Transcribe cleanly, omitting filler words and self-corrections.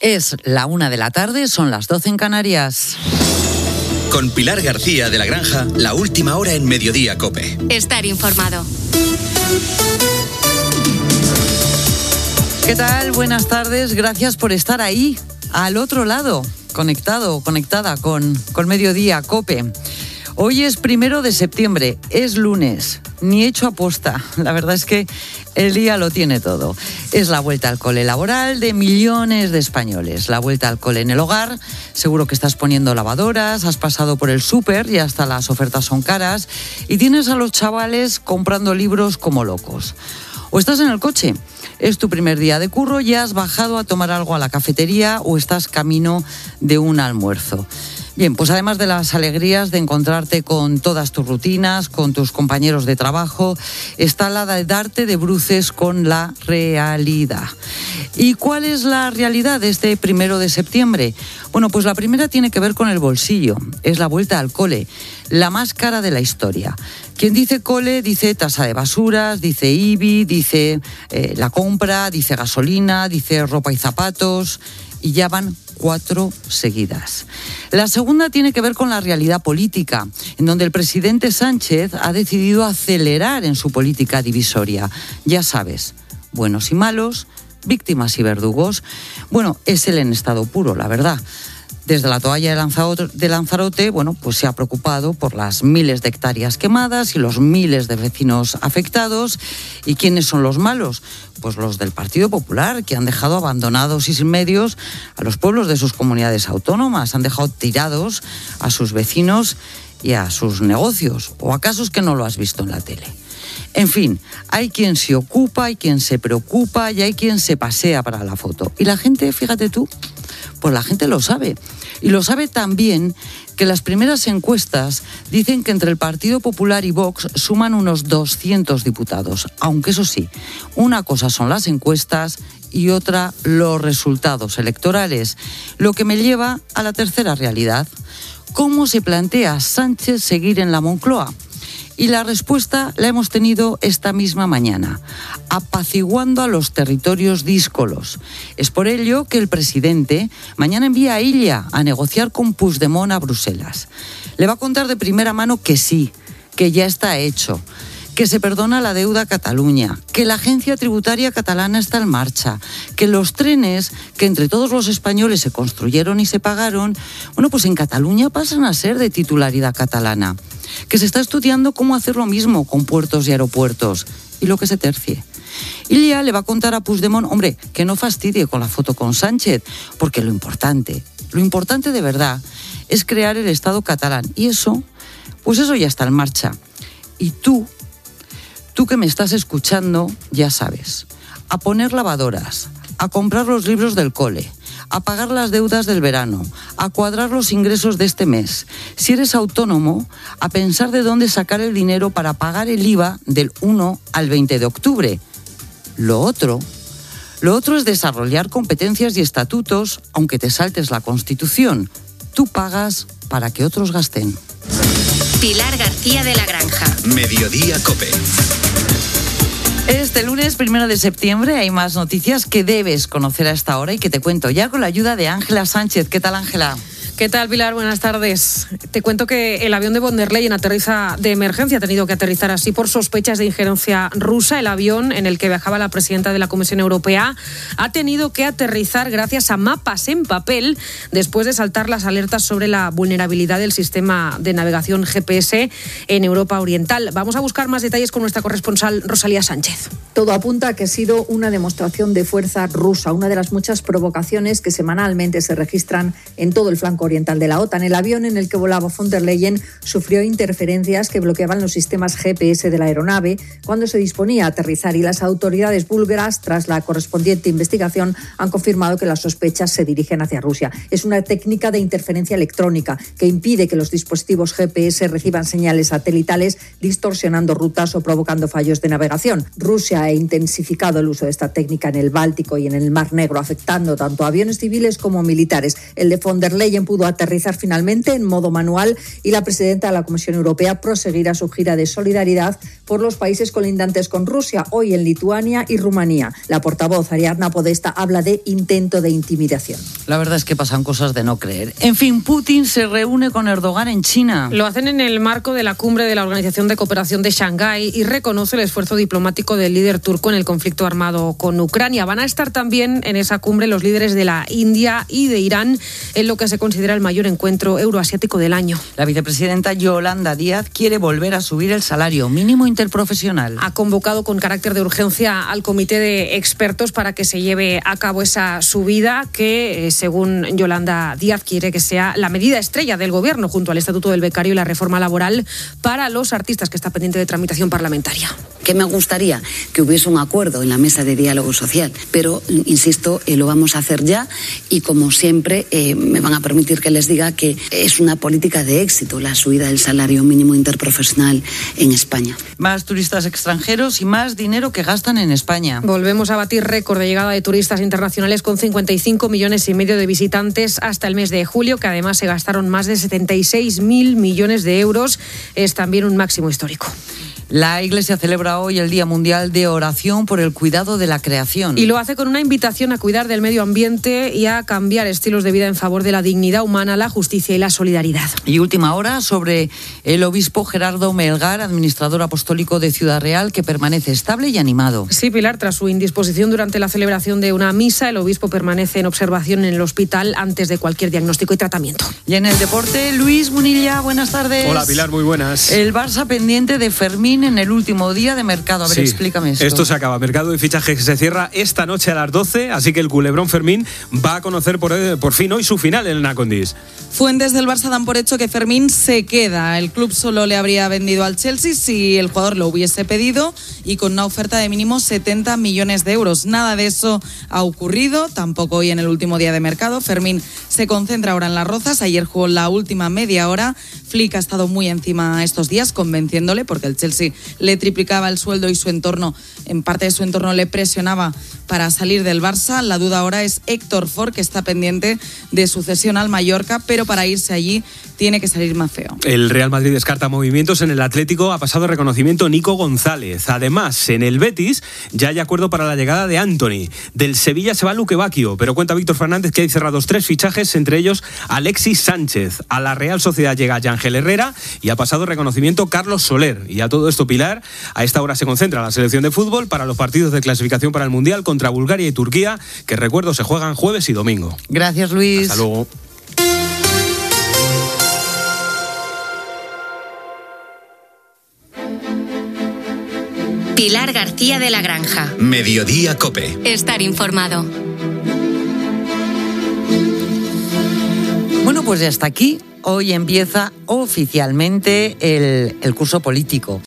Es la 1:00 p.m, son las 12 en Canarias. Con Pilar García de la Granja, la última hora en Mediodía COPE. Estar informado. ¿Qué tal? Buenas tardes, gracias por estar ahí, al otro lado, conectada con Mediodía COPE. Hoy es 1 de septiembre, es lunes, ni hecho aposta. La verdad es que el día lo tiene todo. Es la vuelta al cole laboral de millones de españoles. La vuelta al cole en el hogar. Seguro que estás poniendo lavadoras, has pasado por el súper y hasta las ofertas son caras. Y tienes a los chavales comprando libros como locos. O estás en el coche. Es tu primer día de curro, ya has bajado a tomar algo a la cafetería o estás camino de un almuerzo. Bien, pues además de las alegrías de encontrarte con todas tus rutinas, con tus compañeros de trabajo, está la de darte de bruces con la realidad. ¿Y cuál es la realidad de este 1 de septiembre? Bueno, pues la primera tiene que ver con el bolsillo. Es la vuelta al cole, la más cara de la historia. Quien dice cole dice tasa de basuras, dice IBI, dice la compra, dice gasolina, dice ropa y zapatos, y ya van 4 seguidas. La segunda tiene que ver con la realidad política, en donde el presidente Sánchez ha decidido acelerar en su política divisoria. Ya sabes, buenos y malos, víctimas y verdugos. Bueno, es él en estado puro, la verdad. Desde la toalla de Lanzarote, bueno, pues se ha preocupado por las miles de hectáreas quemadas y los miles de vecinos afectados. ¿Y quiénes son los malos? Pues los del Partido Popular, que han dejado abandonados y sin medios a los pueblos de sus comunidades autónomas, han dejado tirados a sus vecinos y a sus negocios. ¿O acaso es que no lo has visto en la tele? En fin, hay quien se ocupa, hay quien se preocupa y hay quien se pasea para la foto. Y la gente, fíjate tú, pues la gente lo sabe. Y lo sabe también que las primeras encuestas dicen que entre el Partido Popular y Vox suman unos 200 diputados. Aunque eso sí, una cosa son las encuestas y otra los resultados electorales. Lo que me lleva a la tercera realidad. ¿Cómo se plantea Sánchez seguir en la Moncloa? Y la respuesta la hemos tenido esta misma mañana, apaciguando a los territorios díscolos. Es por ello que el presidente mañana envía a Illa a negociar con Puigdemont a Bruselas. Le va a contar de primera mano que sí, que ya está hecho, que se perdona la deuda a Cataluña, que la agencia tributaria catalana está en marcha, que los trenes que entre todos los españoles se construyeron y se pagaron, bueno, pues en Cataluña pasan a ser de titularidad catalana, que se está estudiando cómo hacer lo mismo con puertos y aeropuertos, y lo que se tercie. Illa le va a contar a Puigdemont, hombre, que no fastidie con la foto con Sánchez, porque lo importante de verdad es crear el Estado catalán, y eso, pues eso ya está en marcha. Y tú que me estás escuchando, ya sabes, a poner lavadoras, a comprar los libros del cole, a pagar las deudas del verano, a cuadrar los ingresos de este mes. Si eres autónomo, a pensar de dónde sacar el dinero para pagar el IVA del 1 al 20 de octubre. Lo otro es desarrollar competencias y estatutos, aunque te saltes la Constitución. Tú pagas para que otros gasten. Pilar García de la Granja. Mediodía COPE. Este lunes 1 de septiembre hay más noticias que debes conocer a esta hora y que te cuento ya con la ayuda de Ángela Sánchez. ¿Qué tal, Ángela? ¿Qué tal, Pilar? Buenas tardes. Te cuento que el avión de von der Leyen aterriza de emergencia. Ha tenido que aterrizar así por sospechas de injerencia rusa. El avión en el que viajaba la presidenta de la Comisión Europea ha tenido que aterrizar gracias a mapas en papel después de saltar las alertas sobre la vulnerabilidad del sistema de navegación GPS en Europa Oriental. Vamos a buscar más detalles con nuestra corresponsal Rosalía Sánchez. Todo apunta a que ha sido una demostración de fuerza rusa, una de las muchas provocaciones que semanalmente se registran en todo el flanco oriental de la OTAN. El avión en el que volaba von der Leyen sufrió interferencias que bloqueaban los sistemas GPS de la aeronave cuando se disponía a aterrizar, y las autoridades búlgaras, tras la correspondiente investigación, han confirmado que las sospechas se dirigen hacia Rusia. Es una técnica de interferencia electrónica que impide que los dispositivos GPS reciban señales satelitales, distorsionando rutas o provocando fallos de navegación. Rusia ha intensificado el uso de esta técnica en el Báltico y en el Mar Negro, afectando tanto a aviones civiles como militares. El de von der Leyen pudo aterrizar finalmente en modo manual y la presidenta de la Comisión Europea proseguirá su gira de solidaridad por los países colindantes con Rusia, hoy en Lituania y Rumanía. La portavoz Ariadna Podesta habla de intento de intimidación. La verdad es que pasan cosas de no creer. En fin, Putin se reúne con Erdogan en China. Lo hacen en el marco de la cumbre de la Organización de Cooperación de Shanghái y reconoce el esfuerzo diplomático del líder turco en el conflicto armado con Ucrania. Van a estar también en esa cumbre los líderes de la India y de Irán, en lo que se considera el mayor encuentro euroasiático del año. La vicepresidenta Yolanda Díaz quiere volver a subir el salario mínimo interprofesional. Ha convocado con carácter de urgencia al comité de expertos para que se lleve a cabo esa subida que, según Yolanda Díaz, quiere que sea la medida estrella del Gobierno junto al Estatuto del Becario y la reforma laboral para los artistas, que está pendiente de tramitación parlamentaria. Que me gustaría que hubiese un acuerdo en la mesa de diálogo social, pero, insisto, lo vamos a hacer ya y, como siempre, me van a permitir que les diga que es una política de éxito la subida del salario mínimo interprofesional en España. Más turistas extranjeros y más dinero que gastan en España. Volvemos a batir récord de llegada de turistas internacionales con 55,5 millones de visitantes hasta el mes de julio, que además se gastaron más de 76.000 millones de euros. Es también un máximo histórico. La Iglesia celebra hoy el Día Mundial de Oración por el Cuidado de la Creación. Y lo hace con una invitación a cuidar del medio ambiente y a cambiar estilos de vida en favor de la dignidad humana, la justicia y la solidaridad. Y última hora sobre el obispo Gerardo Melgar, administrador apostólico de Ciudad Real, que permanece estable y animado. Sí, Pilar, tras su indisposición durante la celebración de una misa, el obispo permanece en observación en el hospital antes de cualquier diagnóstico y tratamiento. Y en el deporte, Luis Munilla, buenas tardes. Hola, Pilar, muy buenas. El Barça pendiente de Fermín en el último día de mercado. A ver, explícame esto. Esto se acaba. Mercado de fichajes se cierra esta noche a las 12, así que el culebrón Fermín va a conocer por fin hoy su final en el Nacondis. Fuentes del Barça dan por hecho que Fermín se queda. El club solo le habría vendido al Chelsea si el jugador lo hubiese pedido y con una oferta de mínimo 70 millones de euros. Nada de eso ha ocurrido, tampoco hoy en el último día de mercado. Fermín se concentra ahora en Las Rozas. Ayer jugó la última media hora. Flick ha estado muy encima estos días, convenciéndole, porque el Chelsea le triplicaba el sueldo y su entorno, en parte de su entorno, le presionaba para salir del Barça. La duda ahora es Héctor Ford, que está pendiente de su cesión al Mallorca, pero para irse allí tiene que salir más feo. El Real Madrid descarta movimientos. En el Atlético ha pasado reconocimiento Nico González. Además, en el Betis ya hay acuerdo para la llegada de Anthony. Del Sevilla se va Luque Bacchio, pero cuenta Víctor Fernández que hay cerrados 3 fichajes, entre ellos Alexis Sánchez. A la Real Sociedad llega Ángel Herrera y ha pasado reconocimiento Carlos Soler. Y a todo esto, Pilar, a esta hora se concentra la selección de fútbol para los partidos de clasificación para el Mundial contra Bulgaria y Turquía, que, recuerdo, se juegan jueves y domingo. Gracias, Luis. Hasta luego. Pilar García de la Granja. Mediodía COPE. Estar informado. Bueno, pues ya está aquí. Hoy empieza oficialmente el curso político.